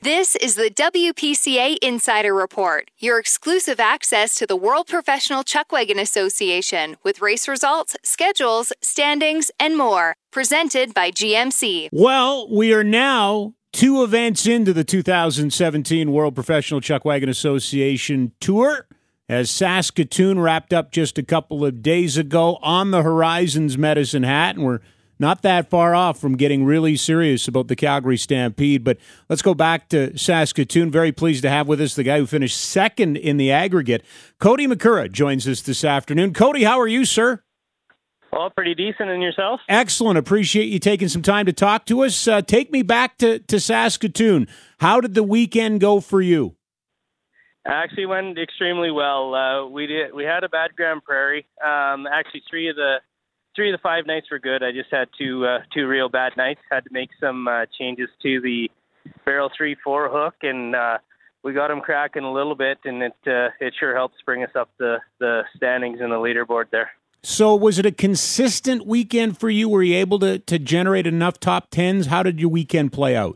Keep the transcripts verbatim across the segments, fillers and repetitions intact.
This is the W P C A Insider Report, your exclusive access to the World Professional Chuckwagon Association with race results, schedules, standings, and more. Presented by G M C. Well, we are now two events into the two thousand seventeen World Professional Chuckwagon Association Tour, as Saskatoon wrapped up just a couple of days ago. On the horizon's Medicine Hat, and we're not that far off from getting really serious about the Calgary Stampede. But let's go back to Saskatoon. Very pleased to have with us the guy who finished second in the aggregate. Cody McCurra joins us this afternoon. Cody, how are you, sir? Well, pretty decent. And yourself? Excellent. Appreciate you taking some time to talk to us. Uh, take me back to, to Saskatoon. How did the weekend go for you? Actually went extremely well. Uh, we did. We had a bad Grand Prairie. Um, actually, three of the Three of the five nights were good. I just had two uh, two real bad nights. Had to make some uh, changes to the barrel three four hook, and uh, we got them cracking a little bit, and it uh, it sure helps bring us up the, the standings in the leaderboard there. So was it a consistent weekend for you? Were you able to, to generate enough top tens? How did your weekend play out?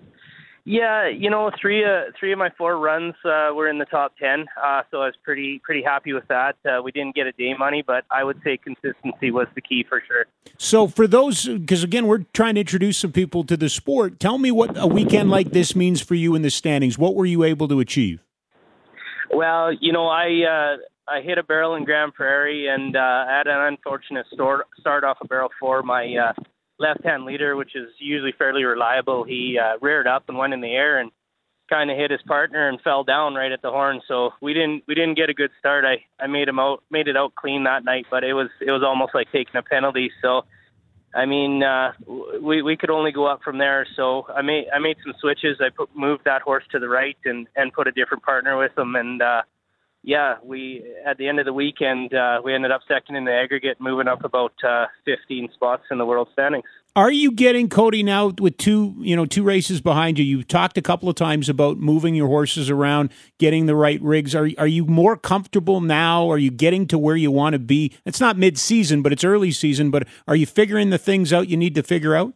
Yeah, you know, three uh, three of my four runs uh, were in the top ten, uh, so I was pretty pretty happy with that. Uh, we didn't get a day money, but I would say consistency was the key for sure. So for those, because again, we're trying to introduce some people to the sport, tell me what a weekend like this means for you in the standings. What were you able to achieve? Well, you know, I uh, I hit a barrel in Grand Prairie, and uh, had an unfortunate start, start off a barrel four. My uh, left-hand leader, which is usually fairly reliable, he uh, reared up and went in the air and kind of hit his partner and fell down right at the horn. So we didn't we didn't get a good start. I, I made him out made it out clean that night, but it was it was almost like taking a penalty. So I mean, uh, we we could only go up from there. So I made I made some switches. I put moved that horse to the right and, and put a different partner with him. And uh, yeah, we at the end of the weekend uh, we ended up second in the aggregate, moving up about uh, fifteen spots in the world standings. Are you getting, Cody, now with two you know two races behind you? You've talked a couple of times about moving your horses around, getting the right rigs. Are are you more comfortable now? Are you getting to where you want to be? It's not mid-season, but it's early season. But are you figuring the things out you need to figure out?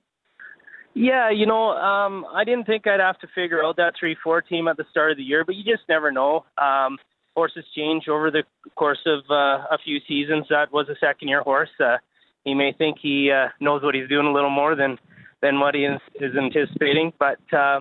Yeah, you know, um, I didn't think I'd have to figure out that three four team at the start of the year, but you just never know. Um, horses change over the course of uh, a few seasons. That was a second-year horse. Uh, he may think he uh, knows what he's doing a little more than, than what he is, is anticipating. But uh,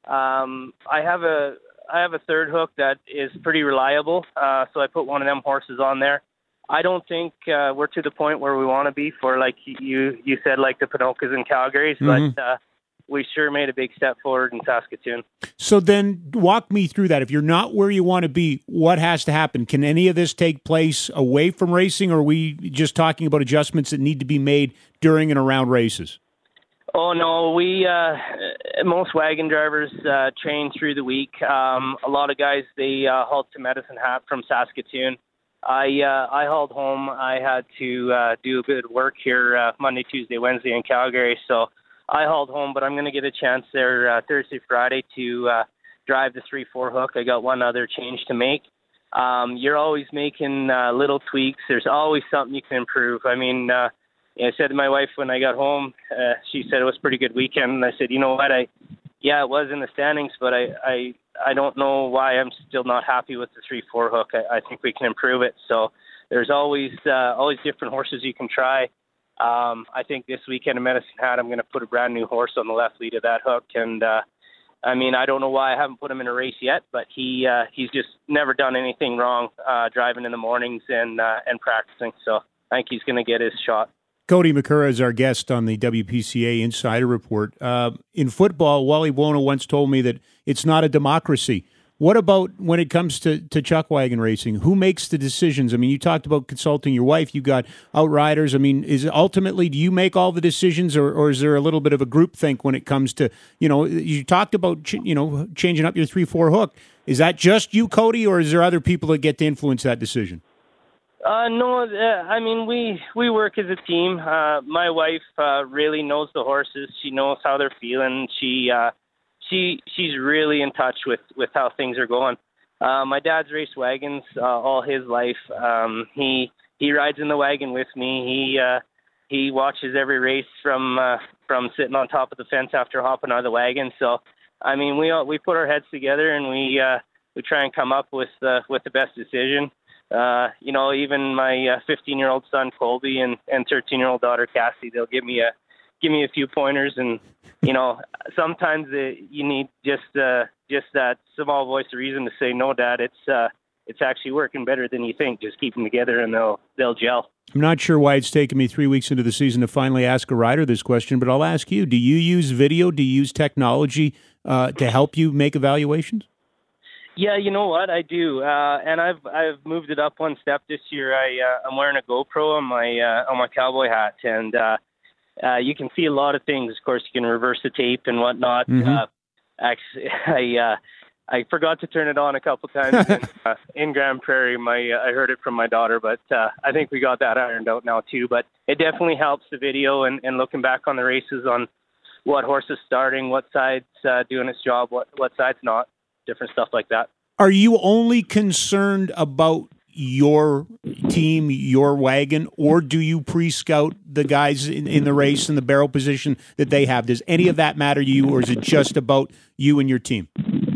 um, I have a I have a third hook that is pretty reliable, uh, so I put one of them horses on there. I don't think uh, we're to the point where we want to be for, like you you said, like the Ponokas and Calgarys, mm-hmm. but uh, we sure made a big step forward in Saskatoon. So then walk me through that. If you're not where you want to be, what has to happen? Can any of this take place away from racing, or are we just talking about adjustments that need to be made during and around races? Oh, no. We uh, most wagon drivers uh, train through the week. Um, a lot of guys, they uh, hauled to Medicine Hat from Saskatoon. I uh, I hauled home. I had to uh, do a bit of work here uh, Monday, Tuesday, Wednesday in Calgary, so I hauled home, but I'm going to get a chance there uh, Thursday, Friday to uh, drive the three four hook. I got one other change to make. Um, you're always making uh, little tweaks. There's always something you can improve. I mean, uh, I said to my wife when I got home, uh, she said it was a pretty good weekend. And I said, you know what, I yeah, it was in the standings, but I, I, I don't know why I'm still not happy with the three four hook. I, I think we can improve it. So there's always uh, always different horses you can try. Um, I think this weekend in Medicine Hat, I'm going to put a brand new horse on the left lead of that hook. And, uh, I mean, I don't know why I haven't put him in a race yet, but he uh, he's just never done anything wrong uh, driving in the mornings and uh, and practicing. So I think he's going to get his shot. Cody McCurra is our guest on the W P C A Insider Report. Uh, in football, Wally Buono once told me that it's not a democracy. What about when it comes to, to chuckwagon racing? Who makes the decisions? I mean, you talked about consulting your wife. You got outriders. I mean, is ultimately, do you make all the decisions, or, or is there a little bit of a group think when it comes to, you know, you talked about, ch- you know, changing up your three four hook. Is that just you, Cody, or is there other people that get to influence that decision? Uh, no, uh, I mean, we, we work as a team. Uh, my wife uh, really knows the horses. She knows how they're feeling. She uh, she she's really in touch with, with how things are going. Uh, my dad's raced wagons uh, all his life. Um, he he rides in the wagon with me. He uh, he watches every race from uh, from sitting on top of the fence after hopping out of the wagon. So I mean, we all, we put our heads together and we uh, we try and come up with uh, with the best decision. Uh, you know, even my fifteen-year-old son Colby and and thirteen-year-old daughter Cassie, they'll give me a give me a few pointers, and you know, sometimes it, you need just uh, just that small voice of reason to say, "No, Dad, it's uh, it's actually working better than you think. Just keep them together, and they'll they'll gel." I'm not sure why it's taken me three weeks into the season to finally ask a rider this question, but I'll ask you: do you use video? Do you use technology uh, to help you make evaluations? Yeah, you know what, I do, uh, and I've I've moved it up one step this year. I uh, I'm wearing a GoPro on my uh, on my cowboy hat, and uh, uh, you can see a lot of things. Of course, you can reverse the tape and whatnot. Mm-hmm. Uh, actually, I uh, I forgot to turn it on a couple times in, uh, in Grand Prairie. My uh, I heard it from my daughter, but uh, I think we got that ironed out now too. But it definitely helps the video and, and looking back on the races on what horse is starting, what side's uh, doing its job, what what side's not. Different stuff like that. Are you only concerned about your team, your wagon, or do you pre-scout the guys in, in the race and the barrel position that they have? Does any of that matter to you, or is it just about you and your team?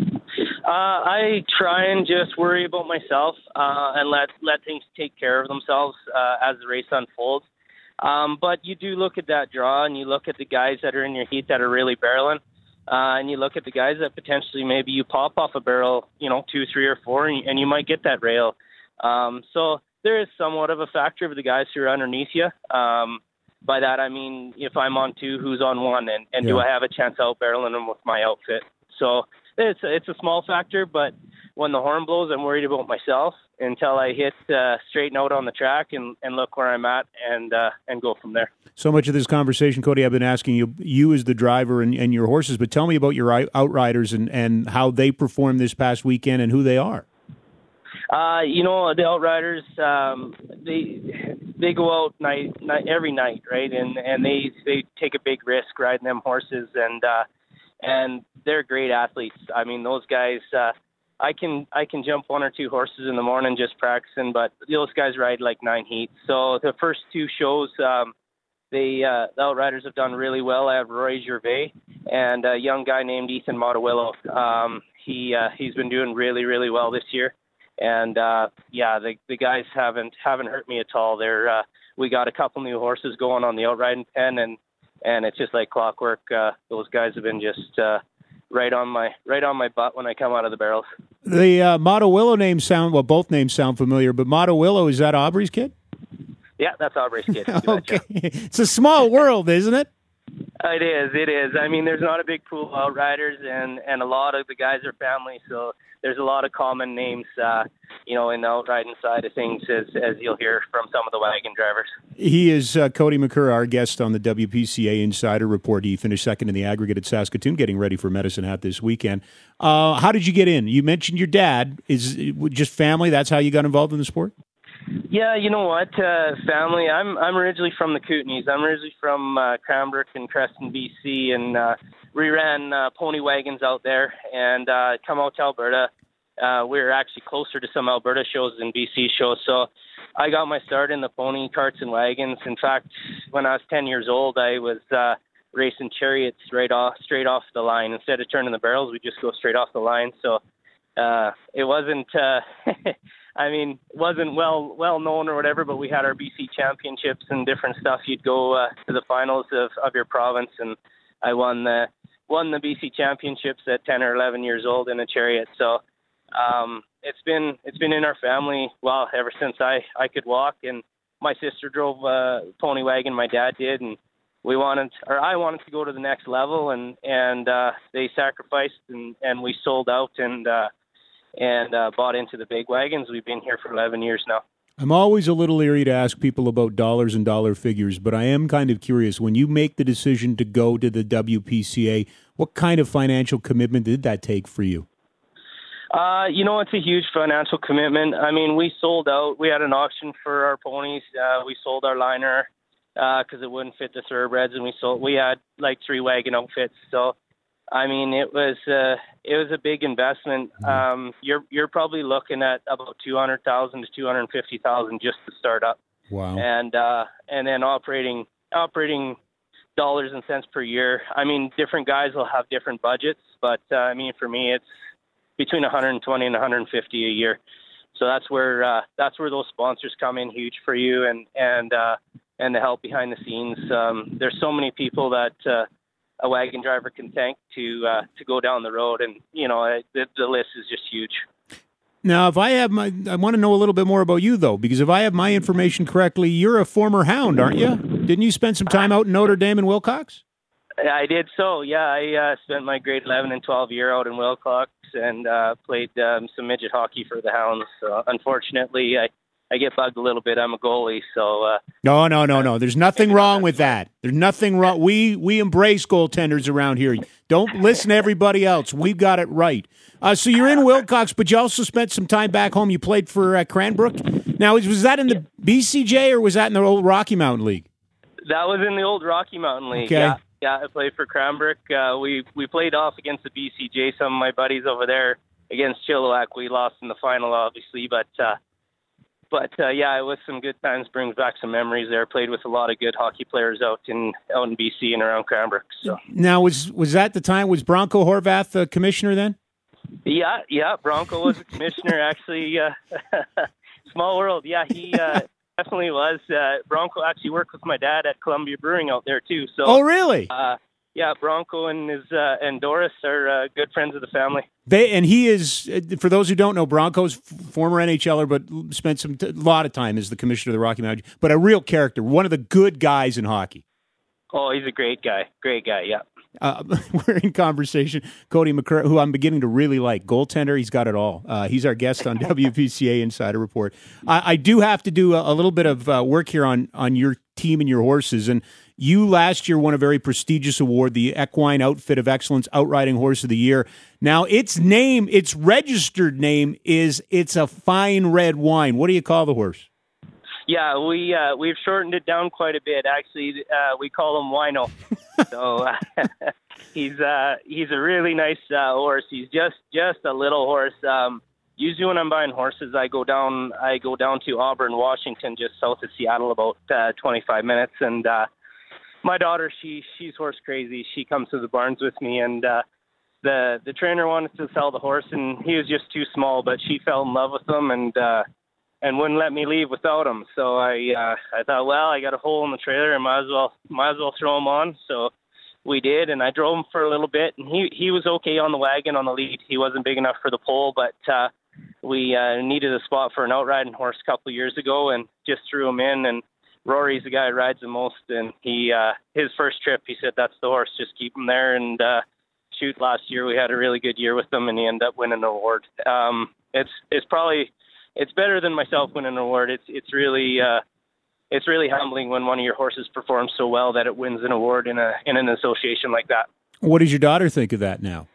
Uh, I try and just worry about myself uh, and let let things take care of themselves uh, as the race unfolds. Um, but you do look at that draw, and you look at the guys that are in your heat that are really barreling. Uh, and you look at the guys that potentially maybe you pop off a barrel, you know, two, three, or four, and, and you might get that rail. Um, so there is somewhat of a factor of the guys who are underneath you. Um, by that, I mean, if I'm on two, who's on one, and, and yeah. do I have a chance out barreling them with my outfit? So it's a, it's a small factor, but when the horn blows, I'm worried about myself until I hit uh, straighten out on the track and, and look where I'm at and uh, and go from there. So much of this conversation, Cody, I've been asking you, you as the driver and, and your horses, but tell me about your outriders and, and how they performed this past weekend and who they are. Uh, you know, the outriders, um, they they go out night, night every night, right? And and they, they take a big risk riding them horses, and uh, and they're great athletes. I mean, those guys, uh, I can I can jump one or two horses in the morning just practicing, but those guys ride like nine heats. So the first two shows, um, they uh, the outriders have done really well. I have Roy Gervais and a young guy named Ethan Mottawillo. Um, he uh, he's been doing really really well this year, and uh, yeah, the the guys haven't haven't hurt me at all. They're uh, we got a couple new horses going on the outriding pen, and and it's just like clockwork. Uh, those guys have been just uh, right on my right on my butt when I come out of the barrels. The uh, Mottawillo names sound well. Both names sound familiar, but Mottawillo, is that Aubrey's kid? Yeah, that's Aubrey's kid. Okay, it's a small world, isn't it? It is. It is. I mean, there's not a big pool of outriders, and and a lot of the guys are family, so there's a lot of common names, uh, you know, in the outriding side of things, as as you'll hear from some of the wagon drivers. He is uh, Cody McCurr, our guest on the W P C A Insider Report. He finished second in the aggregate at Saskatoon, getting ready for Medicine Hat this weekend. Uh, how did you get in? You mentioned your dad. Is it just family? That's how you got involved in the sport? Yeah, you know what, uh, family. I'm I'm originally from the Kootenays. I'm originally from uh, Cranbrook and Creston, B C, and uh, we ran uh, pony wagons out there. And uh, come out to Alberta. Uh, we were actually closer to some Alberta shows than B C shows, so I got my start in the pony carts and wagons. In fact, when I was ten years old, I was uh, racing chariots right off, straight off the line. Instead of turning the barrels, we just go straight off the line. So uh, it wasn't. Uh, I mean, wasn't well well known or whatever, but we had our B C championships and different stuff. You'd go uh, to the finals of, of your province, and I won the won the B C championships at ten or eleven years old in a chariot. So um, it's been it's been in our family well ever since I, I could walk. And my sister drove a pony wagon, my dad did, and we wanted or I wanted to go to the next level, and and uh, they sacrificed, and, and we sold out and. Uh, and uh, bought into the big wagons. We've been here for eleven years now. I'm always a little leery to ask people about dollars and dollar figures, but I am kind of curious. When you make the decision to go to the W P C A, what kind of financial commitment did that take for you? Uh, you know, it's a huge financial commitment. I mean, we sold out. We had an auction for our ponies. Uh, we sold our liner because uh, it wouldn't fit the thoroughbreds, and we sold. We had like three wagon outfits, so I mean, it was uh, it was a big investment. Um, you're you're probably looking at about two hundred thousand to two hundred fifty thousand just to start up. Wow! And uh, and then operating operating dollars and cents per year. I mean, different guys will have different budgets, but uh, I mean, for me, it's between one hundred twenty and one hundred fifty a year. So that's where uh, that's where those sponsors come in huge for you, and and uh, and the help behind the scenes. Um, there's so many people that uh, a wagon driver can thank to uh, to go down the road, and you know it, the, the list is just huge. Now, if I have my, I want to know a little bit more about you, though, because if I have my information correctly, you're a former Hound, aren't you? Didn't you spend some time out in Notre Dame and Wilcox? I did so, yeah. I uh, spent my grade eleven and twelve year out in Wilcox and uh, played um, some midget hockey for the Hounds. So unfortunately, I, I get bugged a little bit. I'm a goalie, so... Uh, no, no, no, no. There's nothing wrong with that. There's nothing wrong. We, we embrace goaltenders around here. Don't listen to everybody else. We've got it right. Uh, so you're in Wilcox, but you also spent some time back home. You played for uh, Cranbrook. Now, was that in the B C J or was that in the old Rocky Mountain League? That was in the old Rocky Mountain League, okay. yeah. Yeah, I played for Cranbrook. Uh, we we played off against the B C J. Some of my buddies over there against Chilliwack. We lost in the final, obviously, but uh, but uh, yeah, it was some good times. Brings back some memories there. Played with a lot of good hockey players out in out in B C and around Cranbrook. So now, was was that the time? Was Bronco Horvath the commissioner then? Yeah, yeah. Bronco was the commissioner. Actually, uh, small world. Yeah, he. Uh, Definitely was. Uh, Bronco actually worked with my dad at Columbia Brewing out there too. So. Oh, really? Uh, yeah, Bronco and his uh, and Doris are uh, good friends of the family. They and he is. For those who don't know, Bronco's former N H L er, but spent some a lot of time as the commissioner of the Rocky Mountain. But a real character, one of the good guys in hockey. Oh, he's a great guy. Great guy. Yeah. Uh, we're in conversation. Cody McCurry, who I'm beginning to really like, goaltender. He's got it all. Uh, he's our guest on W P C A Insider Report. I, I do have to do a, a little bit of uh, work here on on your team and your horses. And you last year won a very prestigious award, the Equine Outfit of Excellence Outriding Horse of the Year. Now, its name, its registered name is It's a Fine Red Wine. What do you call the horse? Yeah, we uh, we've shortened it down quite a bit. Actually, uh, we call him Wino. so uh, he's uh, he's a really nice uh, horse. He's just just a little horse. Um, usually, when I'm buying horses, I go down I go down to Auburn, Washington, just south of Seattle, about uh, twenty-five minutes. And uh, my daughter, she she's horse crazy. She comes to the barns with me, and uh, the the trainer wanted to sell the horse, and he was just too small. But she fell in love with him, and uh, and wouldn't let me leave without him. So I uh, I thought, well, I got a hole in the trailer, and might as well might as well throw him on. So we did, and I drove him for a little bit, and he he was okay on the wagon on the lead. He wasn't big enough for the pole, but uh, we uh, needed a spot for an outriding horse a couple of years ago, and just threw him in. And Rory's the guy who rides the most, and he uh, his first trip, he said, that's the horse, just keep him there. And uh, shoot, last year we had a really good year with him, and he ended up winning an award. Um, it's it's probably It's better than myself winning an award. It's it's really uh, it's really humbling when one of your horses performs so well that it wins an award in a in an association like that. What does your daughter think of that now?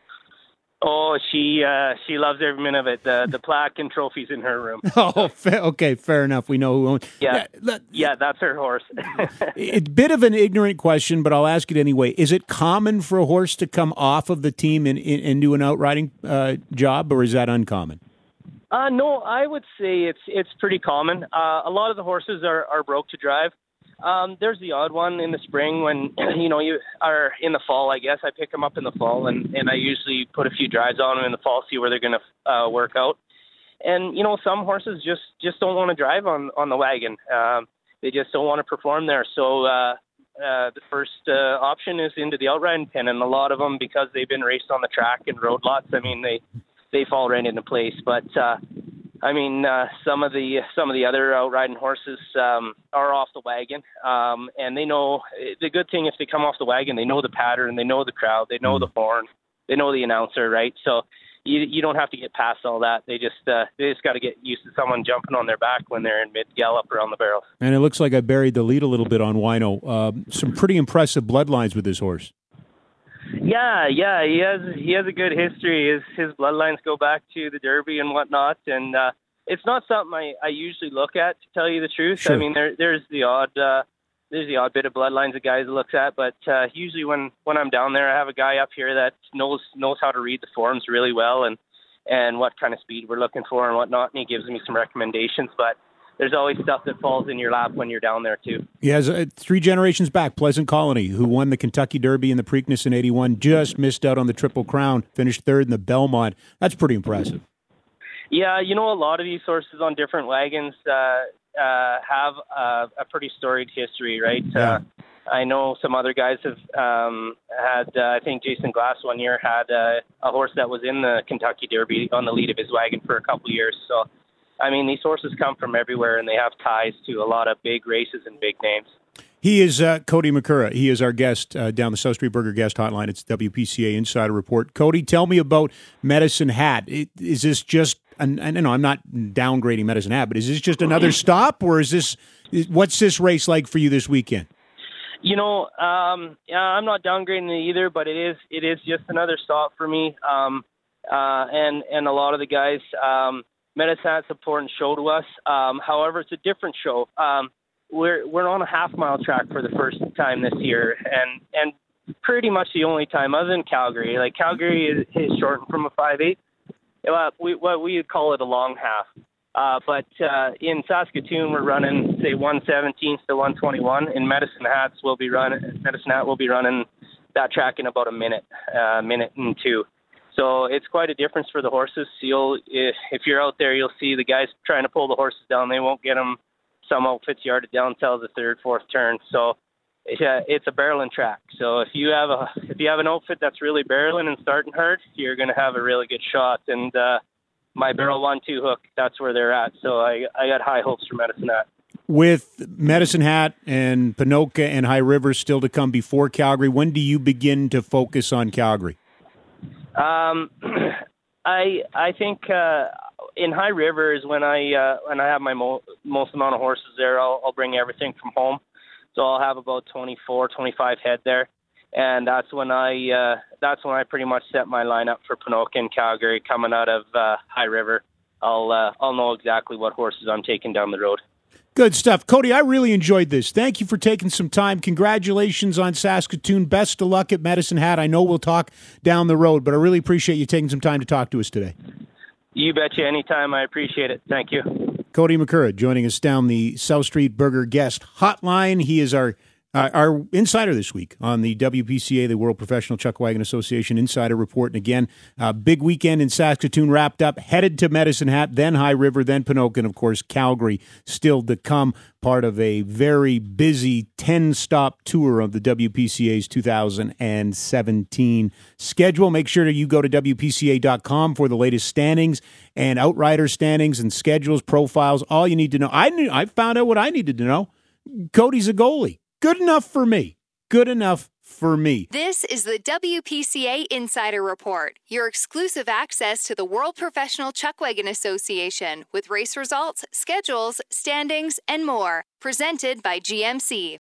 Oh, she uh, she loves every minute of it. The the plaque and trophies in her room. Oh, fa- okay, fair enough. We know who owns. Yeah, yeah, yeah, that's her horse. It's a bit of an ignorant question, but I'll ask it anyway. Is it common for a horse to come off of the team and, and, and do an outriding uh, job, or is that uncommon? Uh, no, I would say it's it's pretty common. Uh, a lot of the horses are, are broke to drive. Um, there's the odd one in the spring when, you know, you are in the fall, I guess. I pick them up in the fall, and, and I usually put a few drives on them in the fall, see where they're going to uh, work out. And, you know, some horses just, just don't want to drive on, on the wagon. Um, they just don't want to perform there. So uh, uh, the first uh, option is into the outriding pen, and a lot of them, because they've been raced on the track and road lots, I mean, they they fall right into place. But uh, I mean, uh, some of the some of the other outriding horses um, are off the wagon, um, and they know the good thing. If they come off the wagon, they know the pattern, they know the crowd, they know the horn, they know the announcer, right? So you you don't have to get past all that. They just uh, they just got to get used to someone jumping on their back when they're in mid gallop around the barrels. And it looks like I buried the lead a little bit on Wino. Uh, some pretty impressive bloodlines with this horse. Yeah, yeah, he has he has a good history. His his bloodlines go back to the Derby and whatnot, and uh, it's not something I, I usually look at, to tell you the truth. Sure. I mean, there there's the odd uh, there's the odd bit of bloodlines that guys looks at, but uh, usually when, when I'm down there, I have a guy up here that knows knows how to read the forms really well, and and what kind of speed we're looking for and whatnot, and he gives me some recommendations. But there's always stuff that falls in your lap when you're down there too. He has uh, three generations back, Pleasant Colony, who won the Kentucky Derby and the Preakness in eighty-one, just missed out on the Triple Crown, finished third in the Belmont. That's pretty impressive. Yeah, you know, a lot of these horses on different wagons uh, uh, have uh, a pretty storied history, right? Yeah. Uh, I know some other guys have um, had, uh, I think Jason Glass one year had uh, a horse that was in the Kentucky Derby on the lead of his wagon for a couple of years. So, I mean, these horses come from everywhere, and they have ties to a lot of big races and big names. He is uh, Cody McCurra. He is our guest uh, down the South Street Burger guest hotline. It's W P C A Insider Report. Cody, tell me about Medicine Hat. It, is this just, an, I know I'm not downgrading Medicine Hat, but is this just another stop, or is this, is, what's this race like for you this weekend? You know, um, yeah, I'm not downgrading it either, but it is it is just another stop for me. Um, uh, and and a lot of the guys, um, Medicine Hat's an important show to us. Um, however, it's a different show. Um, we're we're on a half mile track for the first time this year, and and pretty much the only time other than Calgary. Like Calgary is, is shortened from a five eight. Uh, we what we would call it a long half. Uh, but uh, in Saskatoon, we're running say one seventeenth to one twenty-one. In Medicine Hats, we'll be running Medicine Hat will be running that track in about a minute, uh, minute and two. So it's quite a difference for the horses. You'll if, if you're out there, you'll see the guys trying to pull the horses down. They won't get them. Some outfits yarded down until the third, fourth turn. So it's, it's a barreling track. So if you have a if you have an outfit that's really barreling and starting hard, you're going to have a really good shot. And uh, my barrel one two hook, that's where they're at. So I I got high hopes for Medicine Hat. With Medicine Hat and Ponoka and High River still to come before Calgary, when do you begin to focus on Calgary? Um, I I think uh, in High River is when I uh, when I have my mo- most amount of horses there. I'll, I'll bring everything from home, so I'll have about twenty-four, twenty-five head there. And that's when I uh, that's when I pretty much set my lineup for Ponoka and Calgary coming out of uh, High River. I'll uh, I'll know exactly what horses I'm taking down the road. Good stuff. Cody, I really enjoyed this. Thank you for taking some time. Congratulations on Saskatoon. Best of luck at Medicine Hat. I know we'll talk down the road, but I really appreciate you taking some time to talk to us today. You betcha. Anytime. I appreciate it. Thank you. Cody McCurra joining us down the South Street Burger guest hotline. He is our Uh, our insider this week on the W P C A, the World Professional Chuck Wagon Association Insider Report. And again, uh, big weekend in Saskatoon wrapped up, headed to Medicine Hat, then High River, then Ponoka, and of course Calgary still to come, part of a very busy ten-stop tour of the W P C A's two thousand seventeen schedule. Make sure that you go to W P C A dot com for the latest standings and outrider standings and schedules, profiles, all you need to know. I knew, I found out what I needed to know. Cody's a goalie. Good enough for me. Good enough for me. This is the W P C A Insider Report, your exclusive access to the World Professional Chuck Wagon Association with race results, schedules, standings, and more. Presented by G M C.